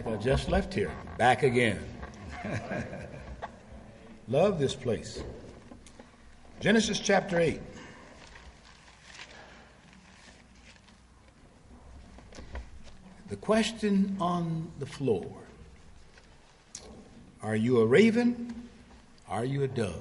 I just left here. Back again. Love this place. Genesis chapter 8. The question on the floor. Are you a raven? Are you a dove?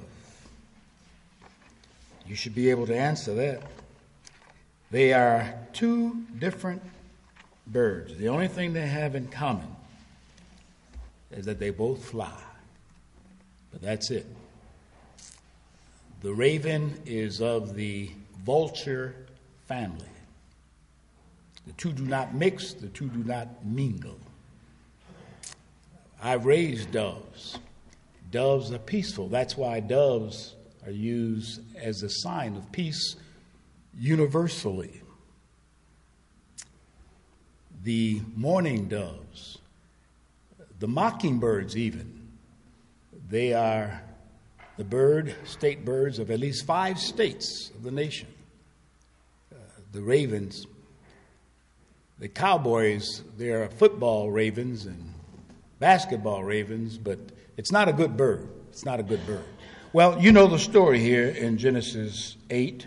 You should be able to answer that. They are two different birds. The only thing they have in common is that they both fly. But that's it. The raven is of the vulture family. The two do not mix, the two do not mingle. I've raised doves. Doves are peaceful. That's why doves are used as a sign of peace universally. The mourning doves, the mockingbirds even, they are the state birds of at least 5 states of the nation. The ravens, the cowboys, they're football ravens and basketball ravens, but it's not a good bird. It's not a good bird. Well, you know the story here in Genesis 8.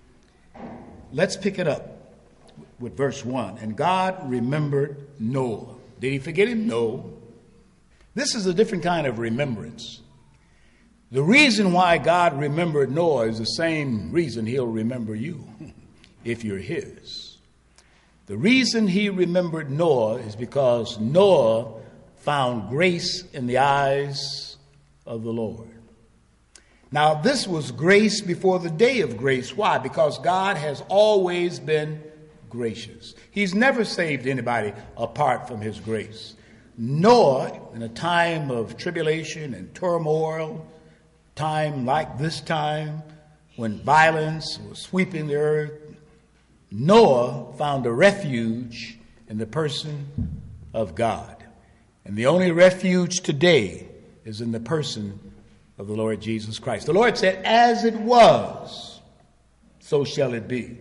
Let's pick it up with verse 1. And God remembered Noah. Did he forget him? No. This is a different kind of remembrance. The reason why God remembered Noah is the same reason he'll remember you if you're his. The reason he remembered Noah is because Noah found grace in the eyes of the Lord. Now, this was grace before the day of grace. Why? Because God has always been gracious. He's never saved anybody apart from his grace. Noah, in a time of tribulation and turmoil, time like this time, when violence was sweeping the earth, Noah found a refuge in the person of God. And the only refuge today is in the person of the Lord Jesus Christ. The Lord said, as it was, so shall it be.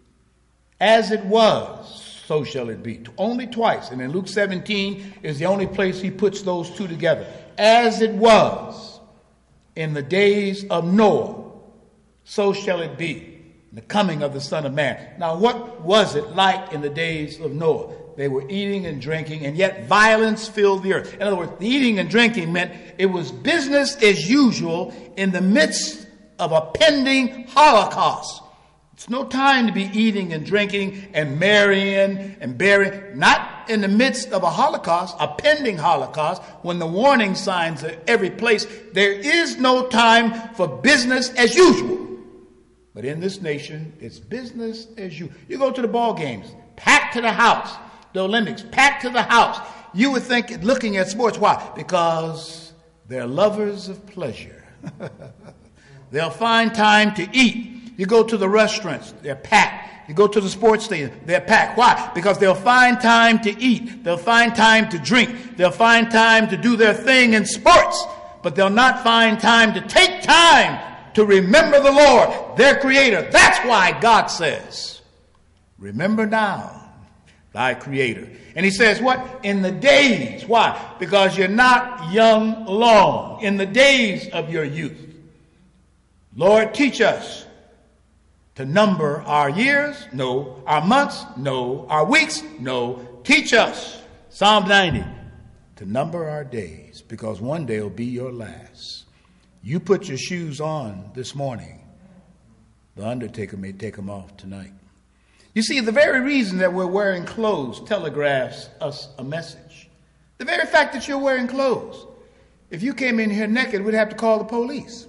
As it was, so shall it be. Only twice. And in Luke 17 is the only place he puts those two together. As it was in the days of Noah, so shall it be in the coming of the Son of Man. Now, what was it like in the days of Noah? They were eating and drinking, and yet violence filled the earth. In other words, the eating and drinking meant it was business as usual in the midst of a pending Holocaust. It's no time to be eating and drinking and marrying and burying. Not in the midst of a Holocaust, a pending Holocaust, when the warning signs are every place. There is no time for business as usual. But in this nation, it's business as usual. You go to the ball games, packed to the house. The Olympics, packed to the house. You would think, looking at sports, why? Because they're lovers of pleasure. They'll find time to eat. You go to the restaurants, they're packed. You go to the sports stadium, they're packed. Why? Because they'll find time to eat. They'll find time to drink. They'll find time to do their thing in sports. But they'll not find time to take time to remember the Lord, their Creator. That's why God says, remember now thy Creator. And he says what? In the days. Why? Because you're not young long. In the days of your youth. Lord, teach us to number our years. No. Our months. No. Our weeks. No. Teach us, Psalm 90, to number our days, because one day will be your last. You put your shoes on this morning. The undertaker may take them off tonight. You see, the very reason that we're wearing clothes telegraphs us a message. The very fact that you're wearing clothes. If you came in here naked, we'd have to call the police.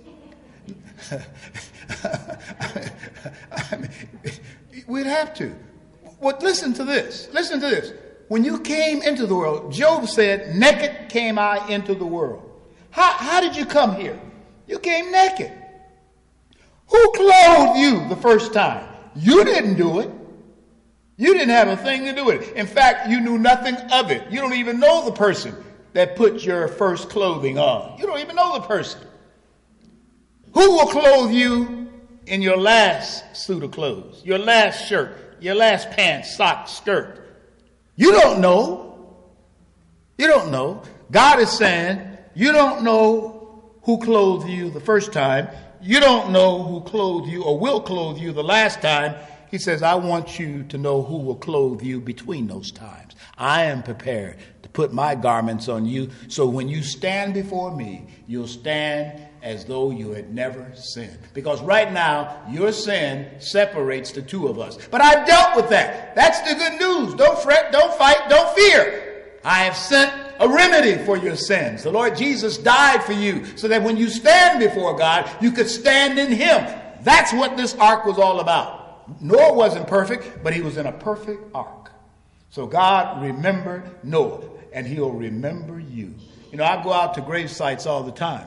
I mean, we'd have to. Well, listen to this. Listen to this. When you came into the world, Job said, naked came I into the world. How did you come here? You came naked. Who clothed you the first time? You didn't do it. You didn't have a thing to do with it. In fact, you knew nothing of it. You don't even know the person that put your first clothing on. You don't even know the person. Who will clothe you in your last suit of clothes, your last shirt, your last pants, sock, skirt? You don't know. You don't know. God is saying, you don't know who clothed you the first time. You don't know who clothed you or will clothe you the last time. He says, I want you to know who will clothe you between those times. I am prepared to put my garments on you, so when you stand before me, you'll stand as though you had never sinned. Because right now, your sin separates the two of us. But I've dealt with that. That's the good news. Don't fret, don't fight, don't fear. I have sent a remedy for your sins. The Lord Jesus died for you so that when you stand before God, you could stand in him. That's what this ark was all about. Noah wasn't perfect, but he was in a perfect ark. So God remembered Noah, and he'll remember you. You know, I go out to grave sites all the time.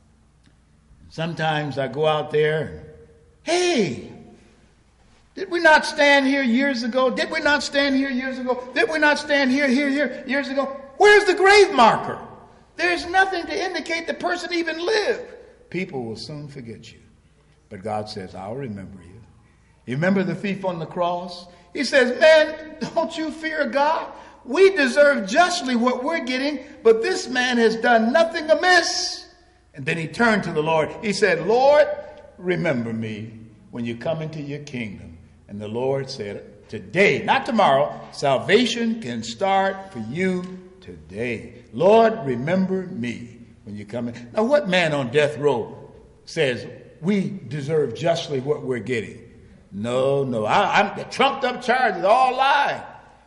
Sometimes I go out there and, hey, did we not stand here years ago? Did we not stand here years ago? Did we not stand here years ago? Where's the grave marker? There's nothing to indicate the person even lived. People will soon forget you. But God says, I'll remember you. You remember the thief on the cross? He says, man, don't you fear God? We deserve justly what we're getting, but this man has done nothing amiss. And then he turned to the Lord. He said, Lord, remember me when you come into your kingdom. And the Lord said, today, not tomorrow, salvation can start for you today. Lord, remember me when you come in. Now, what man on death row says we deserve justly what we're getting? No, I'm the trumped up charges, all lie.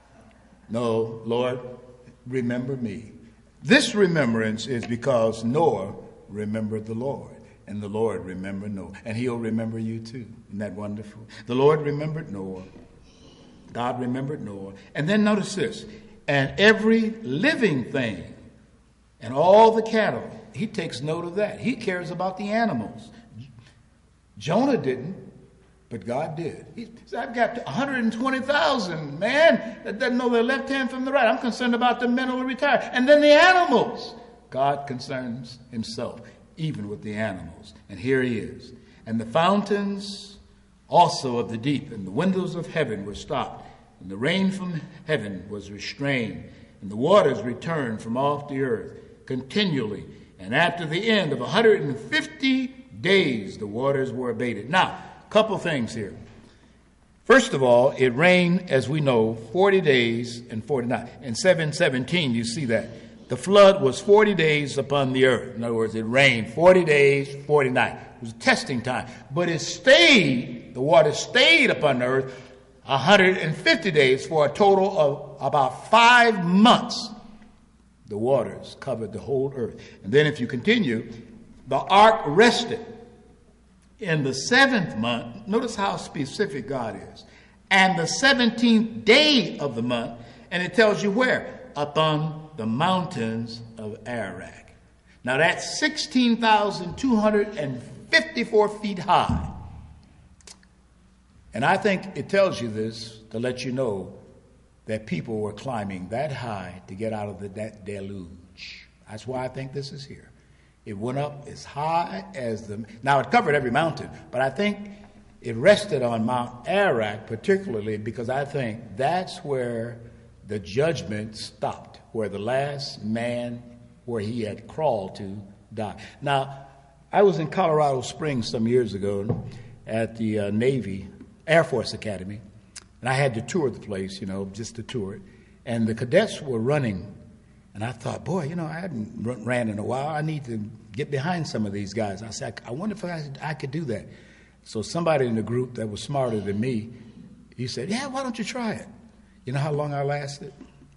No, Lord, remember me. This remembrance is because Noah remembered the Lord, and the Lord remembered Noah, and he'll remember you too. Isn't that wonderful? The Lord remembered Noah. God remembered Noah. And then notice this, and every living thing and all the cattle, he takes note of that. He cares about the animals. Jonah didn't, but God did. He said, I've got 120,000, man, that doesn't know their left hand from the right. I'm concerned about the mentally retired. And then the animals. God concerns himself, even with the animals. And here he is. And the fountains also of the deep and the windows of heaven were stopped. And the rain from heaven was restrained. And the waters returned from off the earth continually. And after the end of 150 days, the waters were abated. Now, a couple things here. First of all, it rained, as we know, 40 days and 40 nights. In 7:17, you see that. The flood was 40 days upon the earth. In other words, it rained 40 days, 40 nights. It was a testing time. But it stayed, the water stayed upon the earth 150 days for a total of about 5 months. The waters covered the whole earth. And then if you continue, the ark rested in the 7th month. Notice how specific God is. And the 17th day of the month. And it tells you where? Upon the mountains of Ararat. Now that's 16,254 feet high. And I think it tells you this to let you know that people were climbing that high to get out of that deluge. That's why I think this is here. It went up as high as now it covered every mountain, but I think it rested on Mount Ararat particularly because I think that's where the judgment stopped, where the last man, where he had crawled to, died. Now, I was in Colorado Springs some years ago at the Navy Air Force Academy, and I had to tour the place, just to tour it. And the cadets were running, and I thought, boy, I hadn't ran in a while. I need to get behind some of these guys. I said, I wonder if I could do that. So somebody in the group that was smarter than me, he said, yeah, why don't you try it? You know how long I lasted?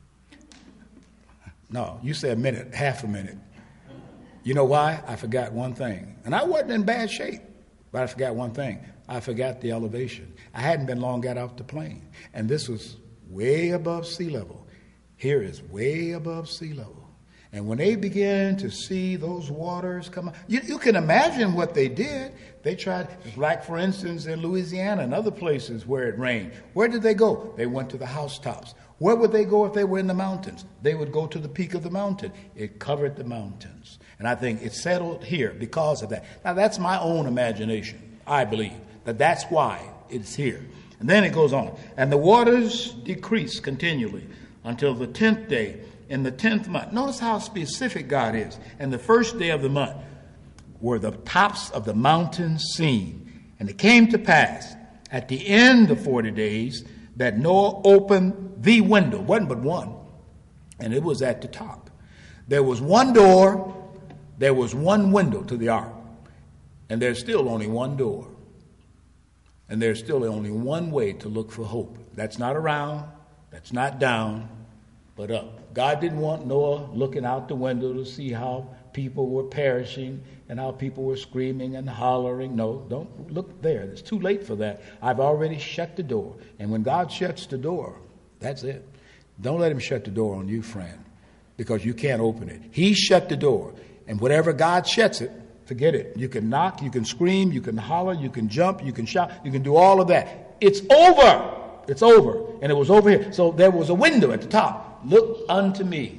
No, you said a minute, half a minute. You know why? I forgot one thing. And I wasn't in bad shape, but I forgot one thing. I forgot the elevation. I hadn't been long got off the plane. And this was way above sea level. Here is way above sea level. And when they began to see those waters come up, you can imagine what they did. They tried, like for instance in Louisiana and other places where it rained. Where did they go? They went to the housetops. Where would they go if they were in the mountains? They would go to the peak of the mountain. It covered the mountains. And I think it settled here because of that. Now that's my own imagination. I believe that that's why it's here. And then it goes on. And the waters decreased continually until the 10th day. in the 10th month. Notice how specific God is. And the first day of the month were the tops of the mountains seen. And it came to pass at the end of 40 days that Noah opened the window. It wasn't but one. And it was at the top. There was one door. There was one window to the ark. And there's still only one door. And there's still only one way to look for hope. That's not around. That's not down, but up. God didn't want Noah looking out the window to see how people were perishing and how people were screaming and hollering. No, don't look there. It's too late for that. I've already shut the door. And when God shuts the door, that's it. Don't let him shut the door on you, friend, because you can't open it. He shut the door. And whatever God shuts it, forget it. You can knock, you can scream, you can holler, you can jump, you can shout, you can do all of that. It's over. It's over. And it was over here. So there was a window at the top. Look unto me,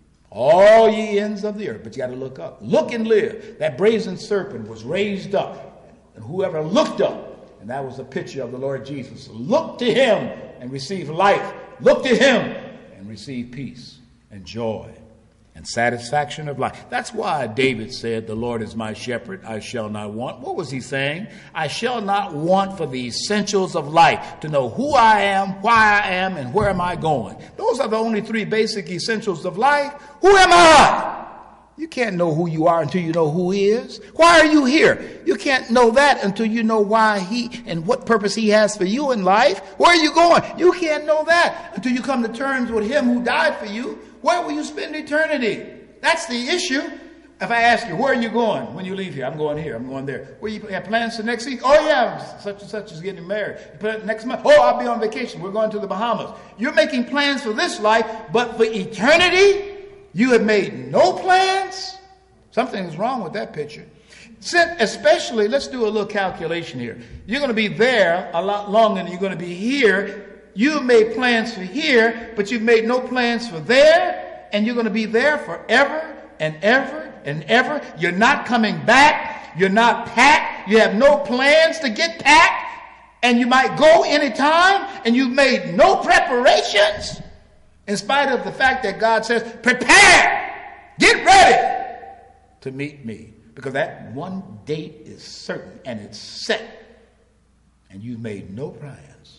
all ye ends of the earth. But you got to look up. Look and live. That brazen serpent was raised up. And whoever looked up, and that was a picture of the Lord Jesus. Look to him and receive life. Look to him and receive peace and joy and satisfaction of life. That's why David said, the Lord is my shepherd, I shall not want. What was he saying? I shall not want for the essentials of life, to know who I am, why I am, and where am I going. Those are the only three basic essentials of life. Who am I? You can't know who you are until you know who he is. Why are you here? You can't know that until you know why he and what purpose he has for you in life. Where are you going? You can't know that until you come to terms with him who died for you. Where will you spend eternity? That's the issue. If I ask you, where are you going when you leave here? I'm going here. I'm going there. Where you have plans for next week? Oh, yeah, such and such is getting married. Next month, oh, I'll be on vacation. We're going to the Bahamas. You're making plans for this life, but for eternity, you have made no plans? Something's wrong with that picture. Especially, let's do a little calculation here. You're going to be there a lot longer than you're going to be here. You've made plans for here, but you've made no plans for there, and you're going to be there forever and ever and ever. You're not coming back. You're not packed. You have no plans to get packed, and you might go anytime, and you've made no preparations, in spite of the fact that God says, prepare, get ready to meet me, because that one date is certain, and it's set, and you've made no plans.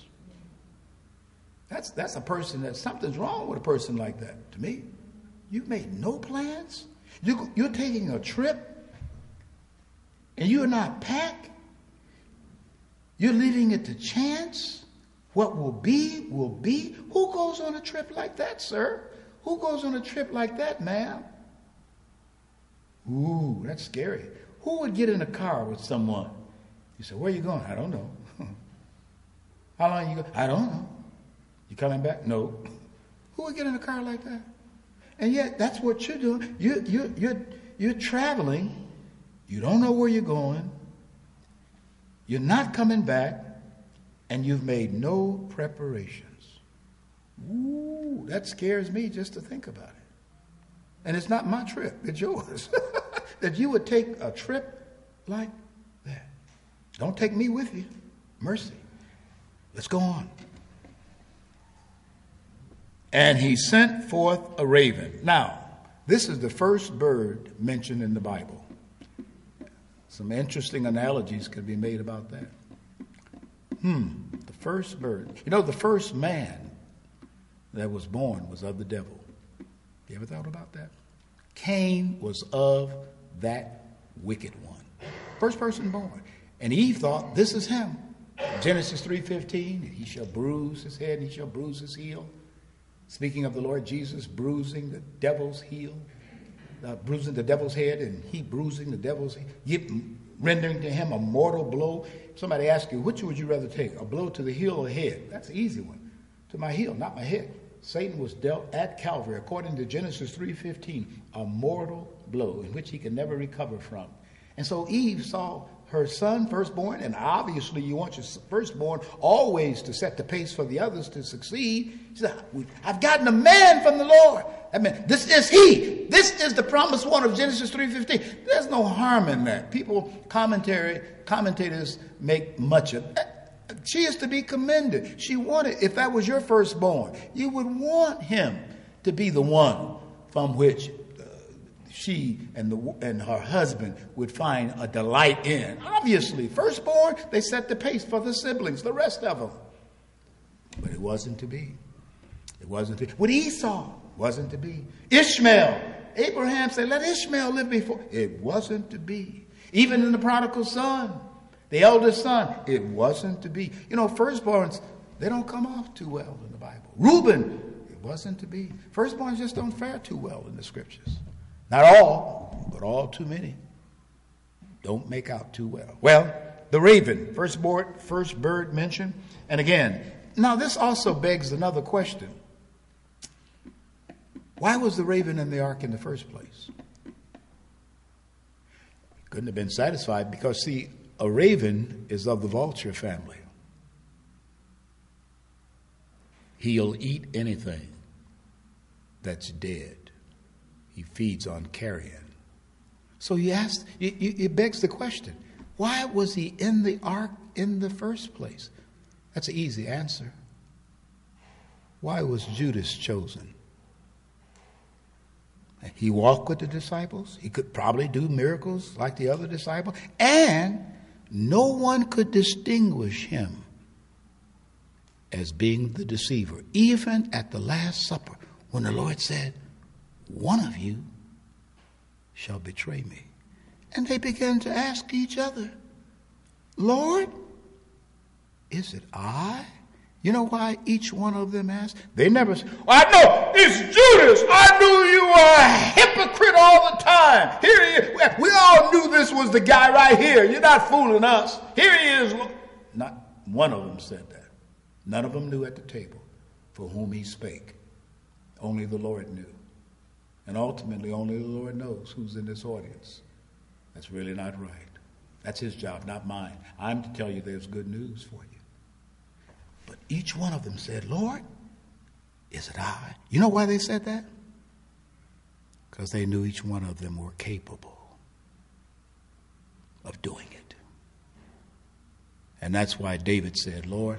That's a person that something's wrong with a person like that. To me, you've made no plans. You're taking a trip, and you're not packed. You're leaving it to chance. What will be, will be. Who goes on a trip like that, sir? Who goes on a trip like that, ma'am? Ooh, that's scary. Who would get in a car with someone? You say, where are you going? I don't know. How long you go? I don't know. You coming back? No. Who would get in a car like that? And yet, that's what you're doing. You're traveling. You don't know where you're going. You're not coming back, and you've made no preparations. Ooh, that scares me just to think about it. And it's not my trip. It's yours. That you would take a trip like that. Don't take me with you. Mercy. Let's go on. And he sent forth a raven. Now, this is the first bird mentioned in the Bible. Some interesting analogies could be made about that. The first bird. You know, the first man that was born was of the devil. You ever thought about that? Cain was of that wicked one. First person born. And Eve thought, this is him. Genesis 3:15, he shall bruise his head and he shall bruise his heel. Speaking of the Lord Jesus bruising the devil's heel, bruising the devil's head, and he bruising the devil's head, rendering to him a mortal blow. Somebody asks you, which would you rather take, a blow to the heel or head? That's the easy one. To my heel, not my head. Satan was dealt at Calvary, according to Genesis 3:15, a mortal blow in which he can never recover from. And so Eve saw her son, firstborn, and obviously you want your firstborn always to set the pace for the others to succeed. She said, I've gotten a man from the Lord. I mean, this is he. This is the promised one of Genesis 3:15. There's no harm in that. Commentators make much of it. She is to be commended. She wanted, if that was your firstborn, you would want him to be the one from which she and her husband would find a delight in. Obviously, firstborn, they set the pace for the siblings, the rest of them. But it wasn't to be. It wasn't to be. With Esau, wasn't to be. Ishmael, Abraham said, let Ishmael live before. It wasn't to be. Even in the prodigal son, the eldest son, it wasn't to be. You know, firstborns, they don't come off too well in the Bible. Reuben, it wasn't to be. Firstborns just don't fare too well in the scriptures. Not all, but all too many. Don't make out too well. Well, the raven, first bird mentioned. And again, now this also begs another question. Why was the raven in the ark in the first place? He couldn't have been satisfied because, see, a raven is of the vulture family. He'll eat anything that's dead. He feeds on carrion. So it begs the question, why was he in the ark in the first place? That's an easy answer. Why was Judas chosen? He walked with the disciples. He could probably do miracles like the other disciples. And no one could distinguish him as being the deceiver. Even at the Last Supper, when the Lord said, one of you shall betray me. And they began to ask each other, Lord, is it I? You know why each one of them asked? They never said, I know, it's Judas. I knew you were a hypocrite all the time. Here he is. We all knew this was the guy right here. You're not fooling us. Here he is. Not one of them said that. None of them knew at the table for whom he spake. Only the Lord knew. And ultimately, only the Lord knows who's in this audience. That's really not right. That's his job, not mine. I'm to tell you there's good news for you. But each one of them said, Lord, is it I? You know why they said that? Because they knew each one of them were capable of doing it. And that's why David said, Lord,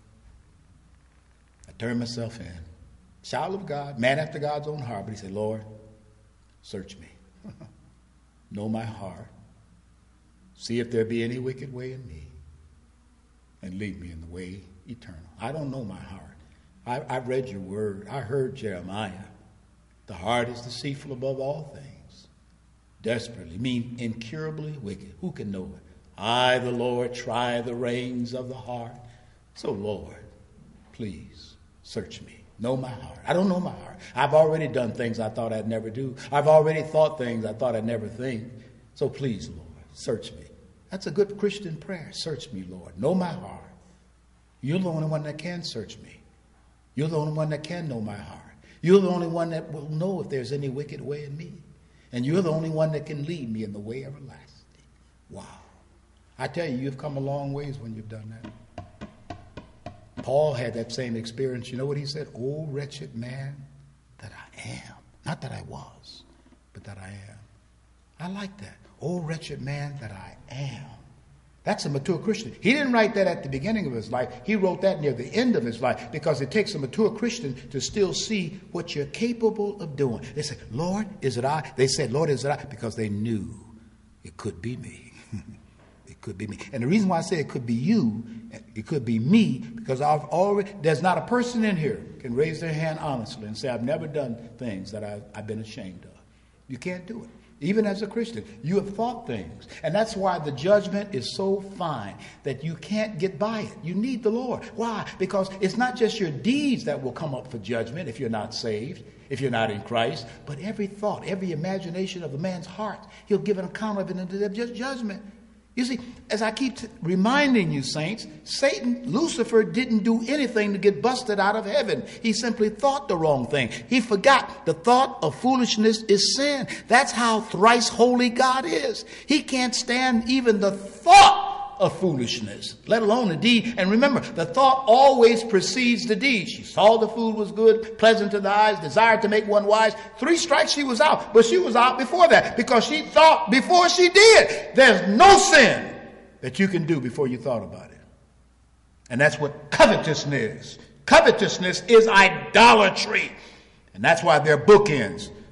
I turn myself in. Child of God, man after God's own heart. But he said, Lord, search me. Know my heart. See if there be any wicked way in me. And lead me in the way eternal. I don't know my heart. I read your word. I heard Jeremiah. The heart is deceitful above all things. Desperately, mean incurably wicked. Who can know it? I, the Lord, try the reins of the heart. So, Lord, please search me. Know my heart. I don't know my heart. I've already done things I thought I'd never do. I've already thought things I thought I'd never think. So please, Lord, search me. That's a good Christian prayer. Search me, Lord. Know my heart. You're the only one that can search me. You're the only one that can know my heart. You're the only one that will know if there's any wicked way in me. And you're the only one that can lead me in the way everlasting. Wow. I tell you, you've come a long ways when you've done that. Paul had that same experience. You know what he said? Oh, wretched man that I am. Not that I was, but that I am. I like that. Oh, wretched man that I am. That's a mature Christian. He didn't write that at the beginning of his life. He wrote that near the end of his life because it takes a mature Christian to still see what you're capable of doing. They said, Lord, is it I? They said, Lord, is it I? Because they knew it could be me. It could be me. And the reason why I say it could be you, it could be me, because there's not a person in here can raise their hand honestly and say, I've never done things that I've been ashamed of. You can't do it. Even as a Christian, you have thought things. And that's why the judgment is so fine that you can't get by it. You need the Lord. Why? Because it's not just your deeds that will come up for judgment if you're not saved, if you're not in Christ, but every thought, every imagination of a man's heart, he'll give an account of it in the judgment. You see, as I keep reminding you, saints, Satan, Lucifer, didn't do anything to get busted out of heaven. He simply thought the wrong thing. He forgot the thought of foolishness is sin. That's how thrice holy God is. He can't stand even the thought of foolishness, let alone the deed. And remember, the thought always precedes the deed. She saw the food was good, pleasant to the eyes, desired to make one wise. 3 strikes, she was out. But she was out before that because she thought before she did. There's no sin that you can do before you thought about it. And that's what covetousness is. Covetousness is idolatry. And that's why they're bookends.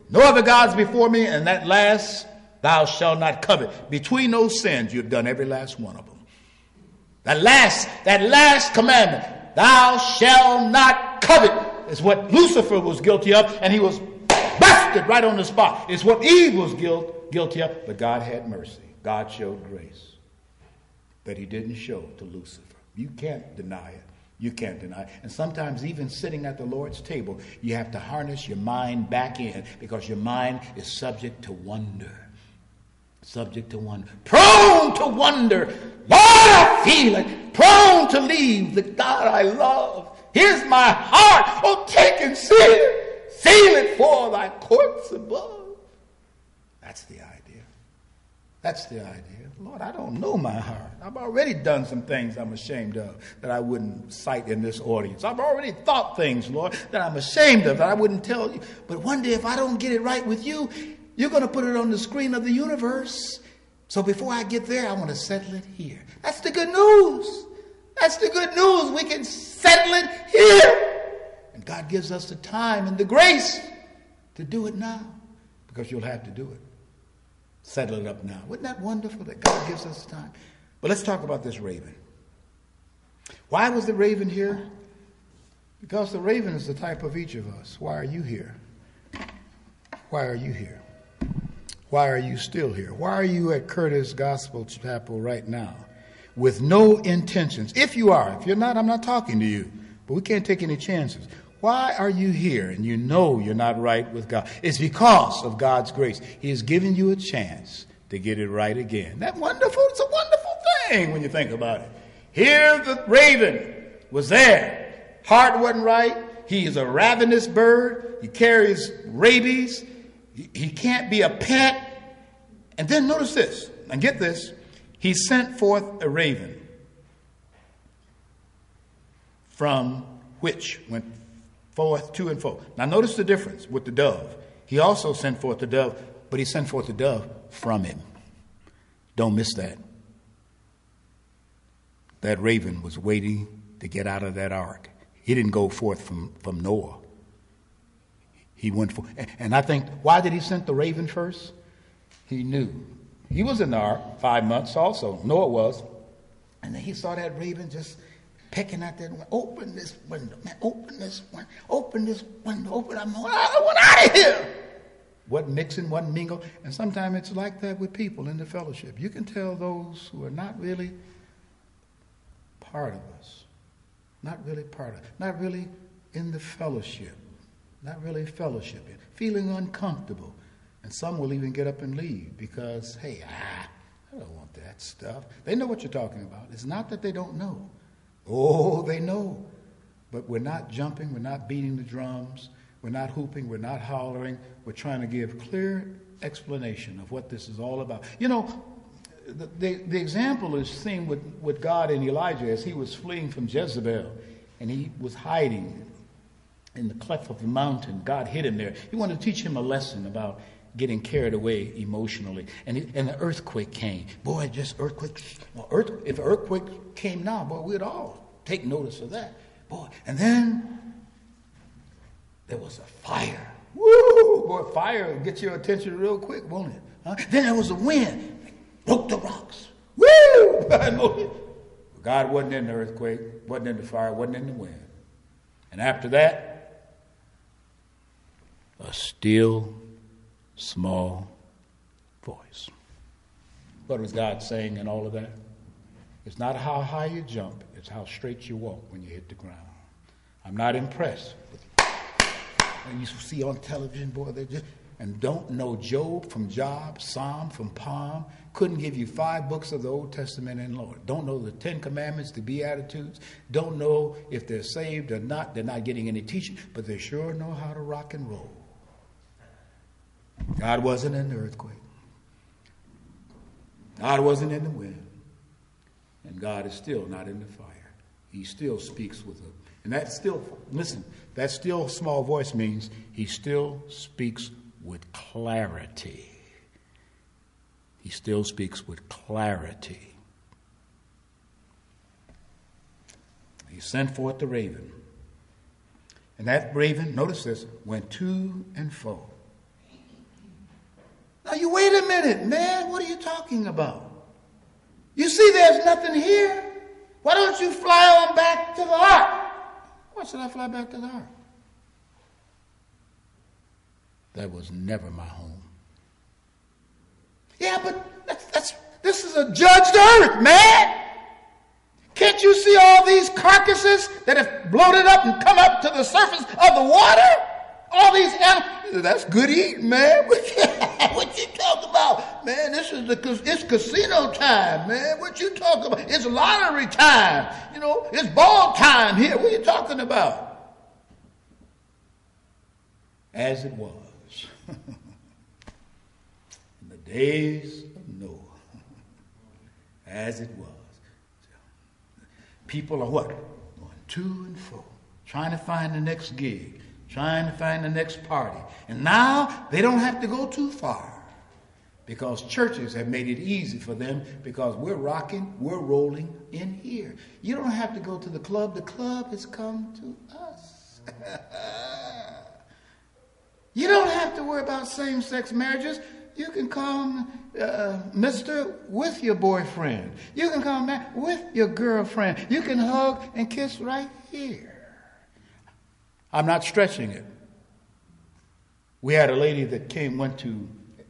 No other gods before me. And that last, thou shalt not covet. Between those sins, you've done every last one of them. That last commandment, thou shalt not covet, is what Lucifer was guilty of, and he was busted right on the spot. It's what Eve was guilty of, but God had mercy. God showed grace that he didn't show to Lucifer. You can't deny it. You can't deny it. And sometimes even sitting at the Lord's table, you have to harness your mind back in, because your mind is subject to wonder. Subject to wonder. Prone to wonder. Lord, I feel it. Prone to leave the God I love. Here's my heart. Oh, take and seal it. Seal it for thy courts above. That's the idea. That's the idea. Lord, I don't know my heart. I've already done some things I'm ashamed of that I wouldn't cite in this audience. I've already thought things, Lord, that I'm ashamed of that I wouldn't tell you. But one day if I don't get it right with you, you're going to put it on the screen of the universe. So before I get there, I want to settle it here. That's the good news. That's the good news. We can settle it here. And God gives us the time and the grace to do it now, because you'll have to do it. Settle it up now. Wasn't that wonderful that God gives us time? But let's talk about this raven. Why was the raven here? Because the raven is the type of each of us. Why are you here? Why are you here? Why are you still here? Why are you at Curtis Gospel Chapel right now with no intentions? If you are, if you're not, I'm not talking to you. But we can't take any chances. Why are you here and you know you're not right with God? It's because of God's grace. He has given you a chance to get it right again. Isn't that wonderful? It's a wonderful thing when you think about it. Here the raven was there. Heart wasn't right. He is a ravenous bird. He carries rabies. He can't be a pet. And then notice this, and get this. He sent forth a raven from which went forth to and fro. Now notice the difference with the dove. He also sent forth the dove, but he sent forth the dove from him. Don't miss that. That raven was waiting to get out of that ark. He didn't go forth from Noah. He went for, and I think, why did he send the raven first? He knew. He was in the ark 5 months also. Noah was. And then he saw that raven just pecking at that window. Open this window, man. Open this window. Open this window. Open. I want out of here. Wasn't mixing, wasn't mingle. And sometimes it's like that with people in the fellowship. You can tell those who are not really part of us. Not really part of, not really in the fellowship. Not really fellowshipping, feeling uncomfortable. And some will even get up and leave because, hey, I don't want that stuff. They know what you're talking about. It's not that they don't know. Oh, they know. But we're not jumping. We're not beating the drums. We're not hooping. We're not hollering. We're trying to give clear explanation of what this is all about. You know, the example is seen with God and Elijah as he was fleeing from Jezebel and he was hiding in the cleft of the mountain. God hid him there. He wanted to teach him a lesson about getting carried away emotionally. And the earthquake came. Boy, just earthquake. If an earthquake came now, boy, we'd all take notice of that. Boy, and then there was a fire. Woo! Boy, fire will get your attention real quick, won't it? Huh? Then there was a wind. Broke the rocks. Woo! God wasn't in the earthquake, wasn't in the fire, wasn't in the wind. And after that, a still, small voice. What was God saying in all of that? It's not how high you jump, it's how straight you walk when you hit the ground. I'm not impressed with and you see on television, boy, they just, and don't know Job from Job, Psalm from Palm, couldn't give you 5 books of the Old Testament and Lord. Don't know the 10 Commandments, the Beatitudes. Don't know if they're saved or not. They're not getting any teaching, but they sure know how to rock and roll. God wasn't in the earthquake. God wasn't in the wind. And God is still not in the fire. He still speaks with them. And that still, listen, that still small voice means he still speaks with clarity. He still speaks with clarity. He sent forth the raven. And that raven, notice this, went to and fro. Now you wait a minute, man. What are you talking about? You see there's nothing here. Why don't you fly on back to the ark? Why should I fly back to the ark? That was never my home. Yeah, but this is a judged earth, man. Can't you see all these carcasses that have bloated up and come up to the surface of the water? All these animals. That's good eating, man. What you talking about? Man, it's casino time, man. What you talking about? It's lottery time. You know, it's ball time here. What are you talking about? As it was in the days of Noah. As it was. People are what? Going to and fro, trying to find the next gig, trying to find the next party. And now they don't have to go too far because churches have made it easy for them because we're rocking, we're rolling in here. You don't have to go to the club. The club has come to us. You don't have to worry about same-sex marriages. You can come, mister, with your boyfriend. You can come back with your girlfriend. You can hug and kiss right here. I'm not stretching it. We had a lady that went to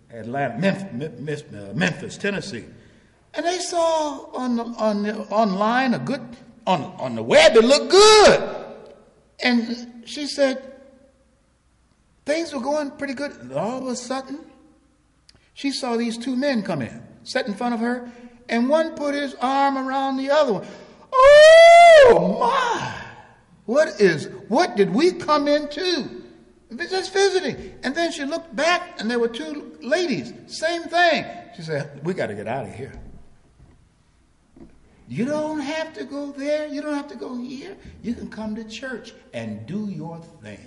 Memphis, Tennessee, and they saw online on the web it looked good, and she said things were going pretty good. And all of a sudden, she saw these two men come in, sat in front of her, and one put his arm around the other one. Oh my! What did we come into? Just visiting. And then she looked back and there were two ladies. Same thing. She said, we got to get out of here. You don't have to go there. You don't have to go here. You can come to church and do your thing.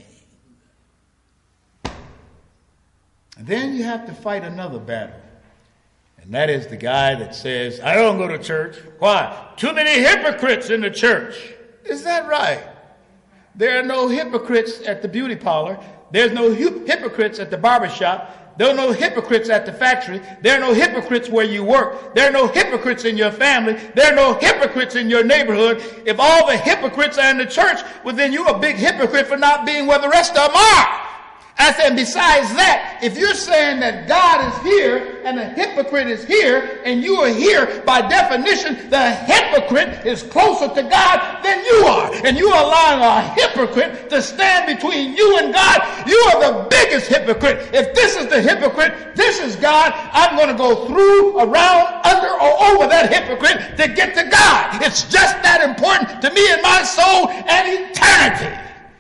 And then you have to fight another battle. And that is the guy that says, I don't go to church. Why? Too many hypocrites in the church. Is that right? There are no hypocrites at the beauty parlor. There's no hypocrites at the barbershop. There are no hypocrites at the factory. There are no hypocrites where you work. There are no hypocrites in your family. There are no hypocrites in your neighborhood. If all the hypocrites are in the church, well, then you're a big hypocrite for not being where the rest of them are. I said, besides that, if you're saying that God is here and the hypocrite is here and you are here, by definition, the hypocrite is closer to God than you are. And you are allowing a hypocrite to stand between you and God. You are the biggest hypocrite. If this is the hypocrite, this is God, I'm going to go through, around, under, or over that hypocrite to get to God. It's just that important to me and my soul and eternity.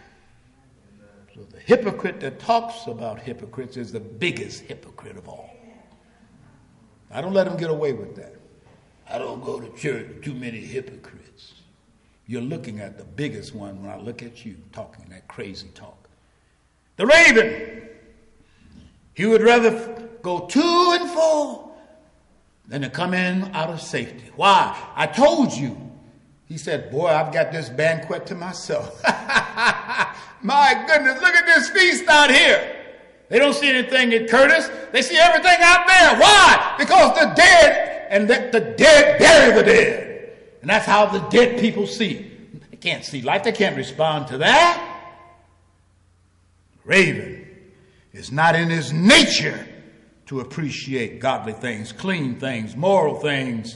Hypocrite that talks about hypocrites is the biggest hypocrite of all. I don't let them get away with that. I don't go to church, too many hypocrites. You're looking at the biggest one when I look at you talking that crazy talk. The raven, he would rather go to and fro than to come in out of safety. Why? I told you. He said, boy, I've got this banquet to myself. My goodness, look at this feast out here. They don't see anything at Curtis. They see everything out there. Why? Because the dead and the dead bury the dead. And that's how the dead people see. They can't see life. They can't respond to that. Raven is not in his nature to appreciate godly things, clean things, moral things.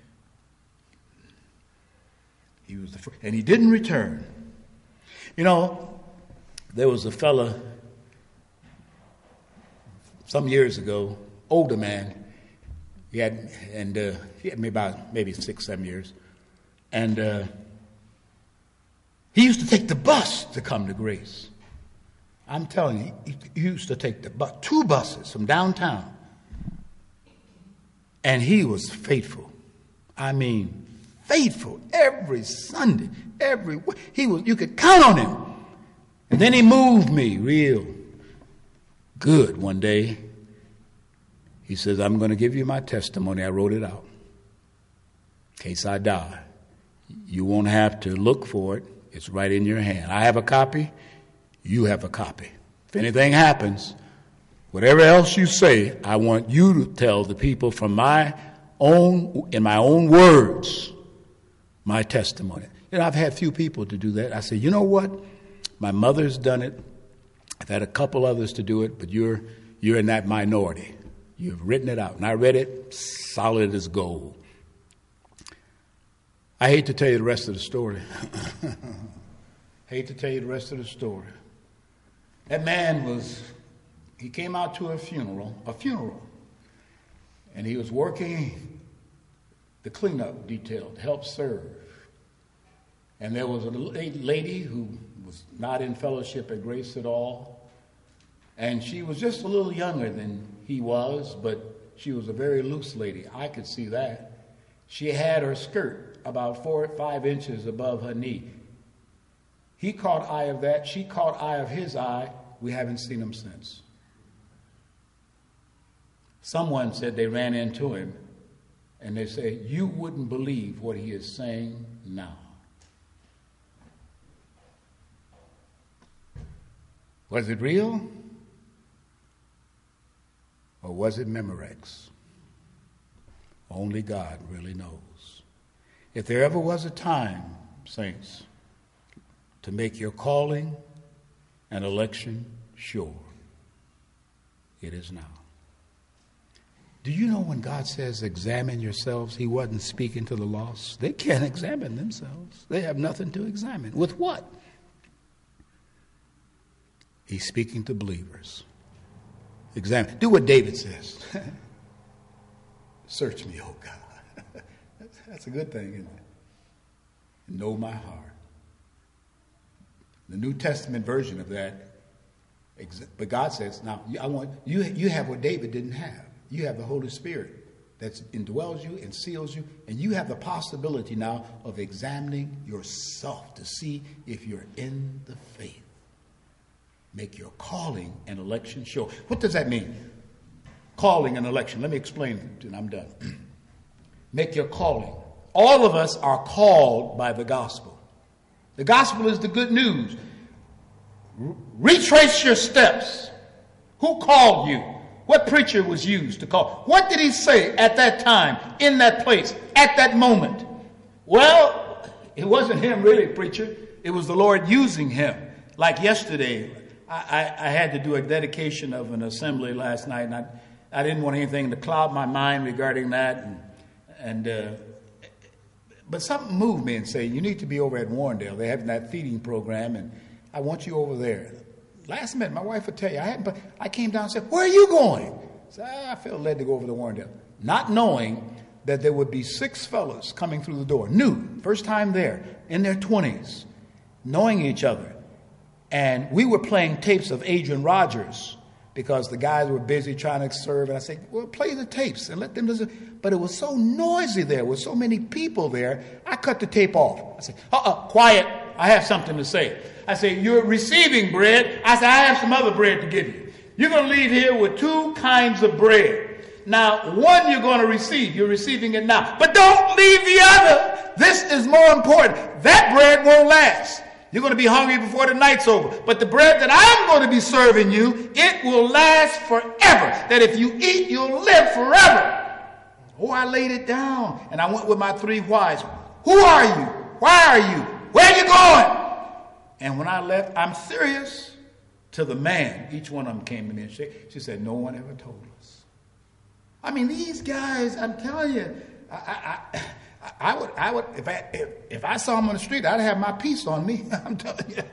He was and he didn't return. You know, there was a fella some years ago, older man. He had me about maybe 6-7 years, and he used to take the bus to come to Grace. I'm telling you, he used to take the bus, 2 buses from downtown, and he was faithful. I mean, faithful every Sunday, every week. You could count on him. And then he moved me real good one day. He says, I'm going to give you my testimony. I wrote it out. In case I die, you won't have to look for it. It's right in your hand. I have a copy. You have a copy. If anything happens, Whatever else you say, I want you to tell the people in my own words, my testimony. I've had few people to do that. I say, you know what? My mother's done it. I've had a couple others to do it, but you're in that minority. You've written it out. And I read it, solid as gold. I hate to tell you the rest of the story. That man he came out to a funeral, and he was working the cleanup detail to help serve. And there was a lady who was not in fellowship at Grace at all, and she was just a little younger than he was, but she was a very loose lady. I could see that. She had her skirt about 4 or 5 inches above her knee. He caught eye of that. She caught eye of his eye. We haven't seen him since. Someone said they ran into him, and they say, you wouldn't believe what he is saying now. Was it real? Or was it Memorex? Only God really knows. If there ever was a time, saints, to make your calling and election sure, it is now. Do you know when God says examine yourselves, he wasn't speaking to the lost? They can't examine themselves. They have nothing to examine. With what? He's speaking to believers. Examine. Do what David says. Search me, oh God. That's a good thing, isn't it? Know my heart. The New Testament version of that, but God says, now, I want you have what David didn't have. You have the Holy Spirit that indwells you and seals you, and you have the possibility now of examining yourself to see if you're in the faith. Make your calling and election sure. What does that mean? Calling and election. Let me explain it, and I'm done. Make your calling. All of us are called by the gospel. The gospel is the good news. Retrace your steps. Who called you? What preacher was used to call? What did he say at that time, in that place, at that moment? Well, it wasn't him really, preacher. It was the Lord using him. Like yesterday, I had to do a dedication of an assembly last night, and I didn't want anything to cloud my mind regarding that. But something moved me and said, you need to be over at Warrendale. They're having that feeding program, and I want you over there. Last minute, my wife would tell you, I came down and said, where are you going? So I felt led to go over to Warrendale, not knowing that there would be 6 fellows coming through the door, new, first time there, in their 20s, knowing each other. And we were playing tapes of Adrian Rogers because the guys were busy trying to serve. And I said, well, play the tapes and let them listen. But it was so noisy there with so many people there, I cut the tape off. I said, quiet. I have something to say. I said, you're receiving bread. I said, I have some other bread to give you. You're going to leave here with 2 kinds of bread. Now, one you're going to receive. You're receiving it now. But don't leave the other. This is more important. That bread won't last. You're going to be hungry before the night's over. But the bread that I'm going to be serving you, it will last forever. That if you eat, you'll live forever. Oh, I laid it down. And I went with my 3 whys. Who are you? Why are you? Where are you going? And when I left, I'm serious, to the man. Each one of them came to me and she said, no one ever told us. I mean, these guys, I'm telling you, I would, if I saw them on the street, I'd have my piece on me. I'm telling you,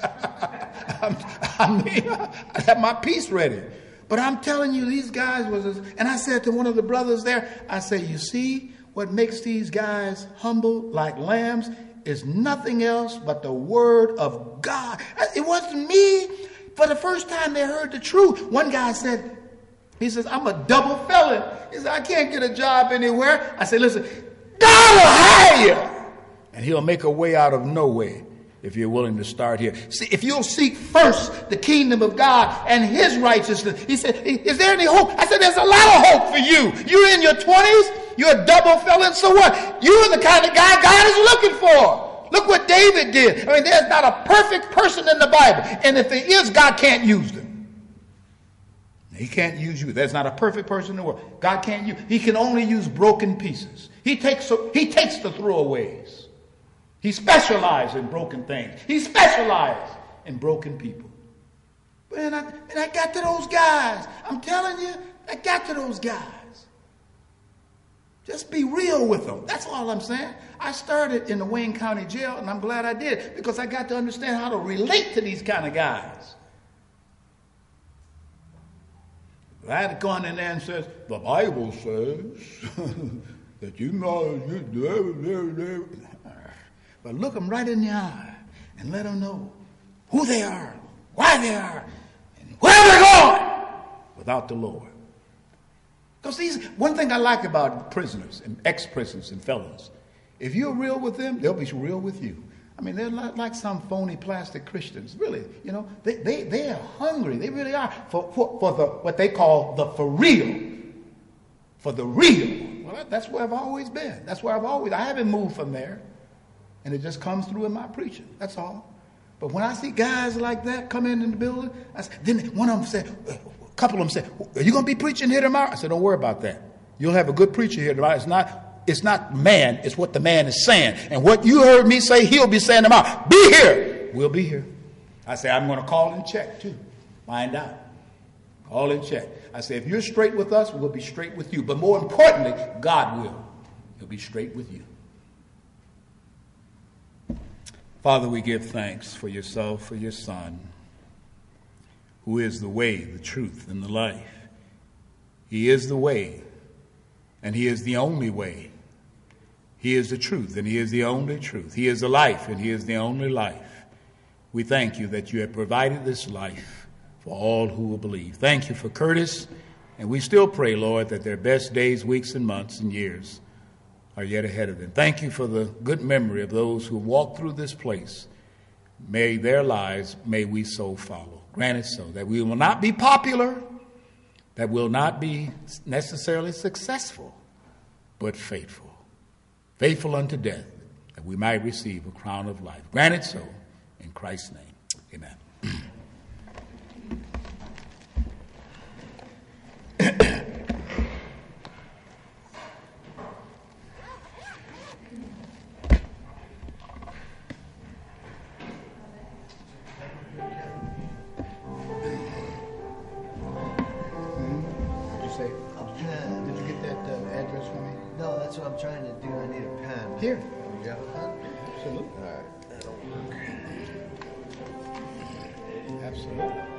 I'd have my piece ready. But I'm telling you, these guys and I said to one of the brothers there, I say, you see what makes these guys humble like lambs is nothing else but the word of God. It wasn't me. For the first time they heard the truth. One guy said, he says, I'm a double felon. He said, I can't get a job anywhere. I said, listen, God will hire you. And he'll make a way out of no way if you're willing to start here. See, if you'll seek first the kingdom of God and his righteousness. He said, is there any hope? I said, there's a lot of hope for you. You're in your 20s. You're a double felon. So what? You're the kind of guy God is looking for. Look what David did. I mean, there's not a perfect person in the Bible. And if there is, God can't use them. He can't use you. There's not a perfect person in the world. God can't use. He can only use broken pieces. He takes the throwaways. He specializes in broken things. He specializes in broken people. And I got to those guys. I'm telling you, I got to those guys. Just be real with them. That's all I'm saying. I started in the Wayne County Jail, and I'm glad I did, because I got to understand how to relate to these kind of guys. I had gone in there and says, the Bible says that you know, but look them right in the eye and let them know who they are, why they are, and where they're going without the Lord. Because one thing I like about prisoners and ex-prisoners and felons, if you're real with them, they'll be real with you. I mean, they're not like some phony plastic Christians. Really, they are hungry. They really are for the what they call the for real. For the real. Well, that's where I've always been. I haven't moved from there. And it just comes through in my preaching. That's all. But when I see guys like that come in the building, then one of them said, a couple of them said, are you going to be preaching here tomorrow? I said, don't worry about that. You'll have a good preacher here tomorrow. It's not man, it's what the man is saying. And what you heard me say, he'll be saying tomorrow. Be here. We'll be here. I say, I'm going to call and check too. Find out. Call and check. I say, if you're straight with us, we'll be straight with you. But more importantly, God will. He'll be straight with you. Father, we give thanks for yourself, for your Son, who is the way, the truth, and the life. He is the way, and he is the only way. He is the truth, and he is the only truth. He is the life, and he is the only life. We thank you that you have provided this life for all who will believe. Thank you for Curtis, and we still pray, Lord, that their best days, weeks, and months, and years are yet ahead of them. Thank you for the good memory of those who walked through this place. May their lives, may we so follow. Grant it so, that we will not be popular, that will not be necessarily successful, but faithful. Faithful unto death, that we might receive a crown of life. Grant it so, in Christ's name. Amen. That's what I'm trying to do. I need a pen. Here. You have a pen? Absolutely. All right. That'll work. Absolutely.